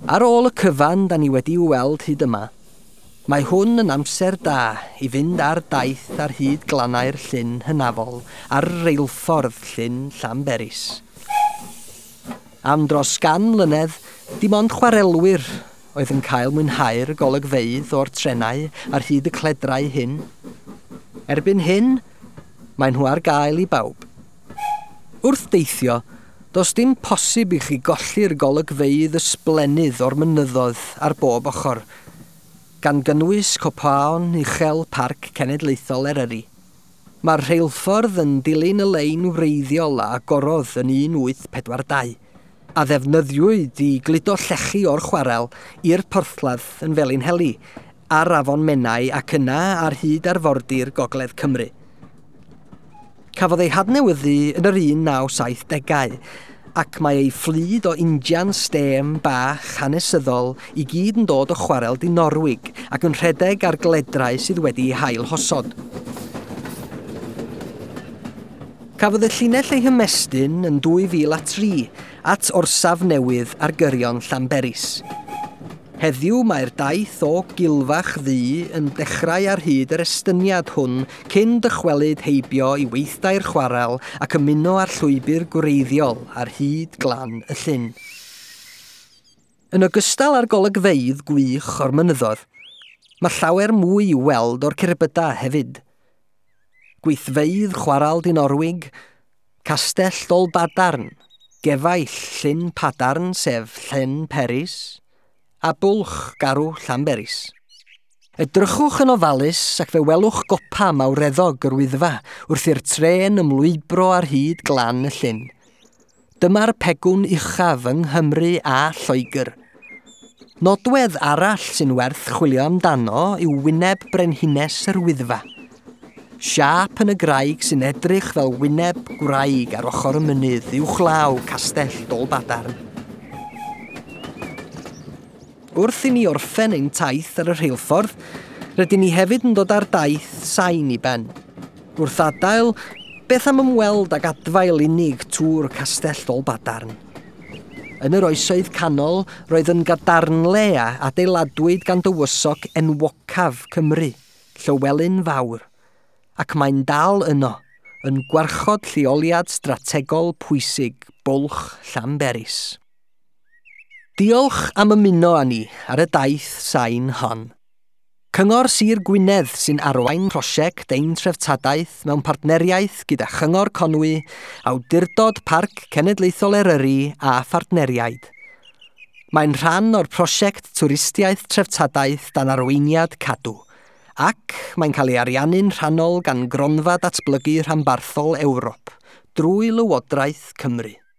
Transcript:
Ar ôl y cyfan da ni wedi weld hyd yma, mae hwn yn amser da i fynd ar daith ar hyd glannau'r llyn hynafol ar reilffordd llyn Llanberis. Am dros 100 mlynedd, dim ond chwarelwyr oedd yn cael mwynhau'r golygfeydd o'r trenau ar hyd y cledrau hyn. Erbyn hyn, mae nhw ar gael i bawb. Wrth deithio, does dim posib i chi golli'r golygfeydd ysblenydd o'r mynyddoedd ar bob ochr, gan gynnwys copaon uchel Parc Cenedlaethol Eryri. Mae'r rheilffordd yn dilyn y lein wreiddiol a agorodd yn 1842, a ddefnyddiwyd i gludo llechi o'r chwarel i'r porthladd yn Felinheli, ar Afon Menai ac yna ar hyd arfordir Gogledd Cymru. Cafodd ei hadnewyddu yn yr 1970au, ac mae ei fflyd o injan stêm bach hanesyddol i gyd yn dod o chwarel Dinorwig ac yn rhedeg ar gledrau sydd wedi hail hosod. Cafodd y llinell ei hymestyn yn 2003 at orsaf newydd ar gyrion Llanberis. Heddiw mae'r daith o Gilfach Ddu yn dechrau ar hyd yr estyniad hwn cyn dychwelyd heibio i weithdau'r chwarel ac ymuno ar llwybr gwreiddiol ar hyd glan y llyn. Yn ogystal â'r golygfeydd gwych o'r mynyddodd, mae llawer mwy i weld o'r cerbyda hefyd. Gweithfeydd chwarel Dinorwig, Castell Dolbadarn, gefaill llyn Padarn sef Llyn Peris, a bwlch garw Llanberis. Edrychwch yn ofalus ac fe welwch gopa mawreddog yr Wyddfa wrth i'r tren ymlwybro ar hyd glan y llyn. Dyma'r pegwn uchaf yng Nghymru a Lloegr. Nodwedd arall sy'n werth chwilio amdano yw wyneb brenhines yr Wyddfa. Siap yn y graig sy'n edrych fel wyneb gwraig ar ochr y mynydd uwchlaw Castell Dolbadarn. Wrth i ni orffen ein taith ar y rheilffordd, rydyn ni hefyd yn dod ar daith sain i ben. Wrth adael, beth am ymweld ag adfail unig tŵr Castell Dolbadarn. Yn yr oesoedd canol, roedd yn gadarnle a adeiladwyd gan dywysog enwocaf Cymru, Llywelyn Fawr, ac mae'n dal yno, yn gwarchod lleoliad strategol pwysig bwlch Llanberis. Diolch am ymuno â ni ar y daith sain hon. Cyngor Sir Gwynedd sy'n arwain prosiect ein treftadaeth mewn partneriaeth gyda Chyngor Conwy, Awdurdod Parc Cenedlaethol Eryri a phartneriaid. Mae'n rhan o'r prosiect twristiaeth treftadaeth dan arweiniad Cadw, ac mae'n cael ei ariannu'n rhannol gan Gronfa Datblygu Rhanbarthol Ewrop drwy Lywodraeth Cymru.